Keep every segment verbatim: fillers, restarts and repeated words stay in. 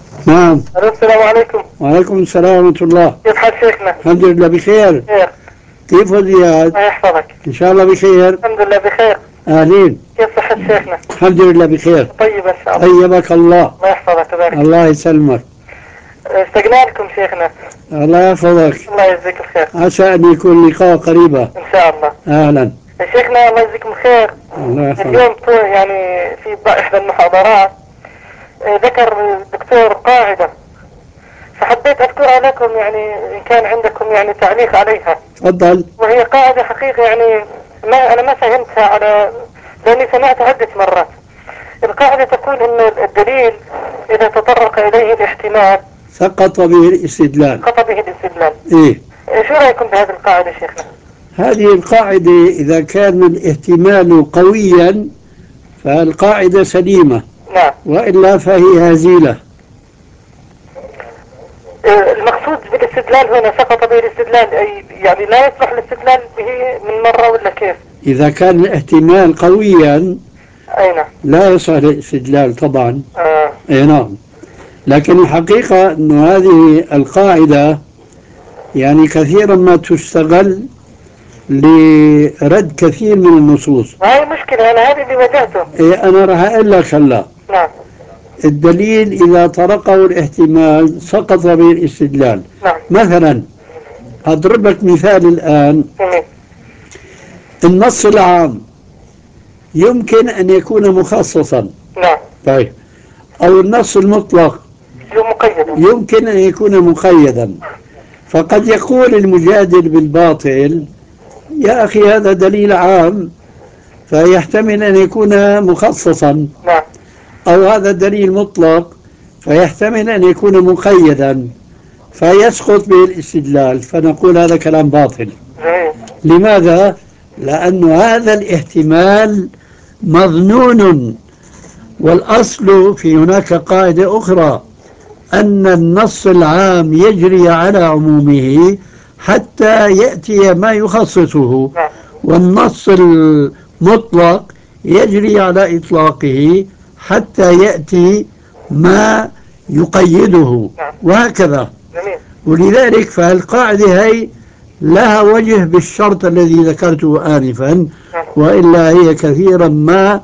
نعم. ألو السلام عليكم. وعليكم السلام ورحمة الله. كيف حال شيخنا؟ الحمد لله بخير. خير. كيف زياد؟ الله يحفظك. إن شاء الله بخير. الحمد لله بخير. أهلين. كيف صحة شيخنا؟ الحمد لله بخير. طيب إن شاء الله. طيبك الله. الله يحفظك ويبارك. الله يسلمك. اشتقنا لكم شيخنا. الله يحفظك. الله يجزيك الخير. عسى أن يكون لقاء قريبا. إن شاء الله. أهلا. شيخنا الله يجزيكم الخير. الله يحفظك. اليوم يعني في إحدى المحاضرات ذكر الدكتور قاعدة، فحبيت أذكرها لكم يعني إن كان عندكم يعني تعليق عليها. تفضل. وهي قاعدة حقيقة يعني ما أنا ما فهمتها على لأني سمعتها عدة مرات. القاعدة تقول إنه الدليل إذا تطرق إليه الاحتمال سقط به الاستدلال. سقط به الاستدلال. إيه. شو رأيكم بهذه القاعدة شيخنا؟ هذه القاعدة إذا كان الاحتمال قويا فالقاعدة سليمة. نعم. وإلا فهي هزيلة. المقصود بالاستدلال هنا سقط به الاستدلال، أي يعني لا يصلح الاستدلال به من مرة ولا كيف؟ إذا كان الاحتمال قويا أي نعم. لا يصح الاستدلال طبعا. آه. أي نعم. لكن الحقيقة أن هذه القاعدة يعني كثيرا ما تستغل لرد كثير من النصوص. هاي مشكلة، أنا هذا اللي واجهته. إيه أنا راح أقول لك هلا. نعم. الدليل إذا طرقه الاحتمال سقط به الاستدلال. نعم. مثلا أضرب لك مثال الآن. جميل. النص العام يمكن أن يكون مخصصا. نعم. طيب. أو النص المطلق مقيدا يمكن أن يكون مقيدا. فقد يقول المجادل بالباطل يا أخي هذا دليل عام فيحتمل أن يكون مخصصا. نعم. أو هذا دليل مطلق فيحتمل أن يكون مقيدا فيسقط به الاستدلال، فنقول هذا كلام باطل. جميل. لماذا؟ لأن هذا الاحتمال مظنون، والأصل في هناك قاعدة أخرى أن النص العام يجري على عمومه حتى يأتي ما يخصصه، والنص المطلق يجري على إطلاقه حتى يأتي ما يقيده، وهكذا. ولذلك فالقاعدة هي لها وجه بالشرط الذي ذكرته آنفا، وإلا هي كثيرا ما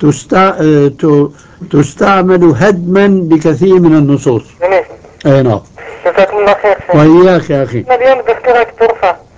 تستعمل هدما بكثير من النصوص. جميل. أي نعم. جزاكم الله خير. وإياك يا أخي. اليوم دكتورك ترفع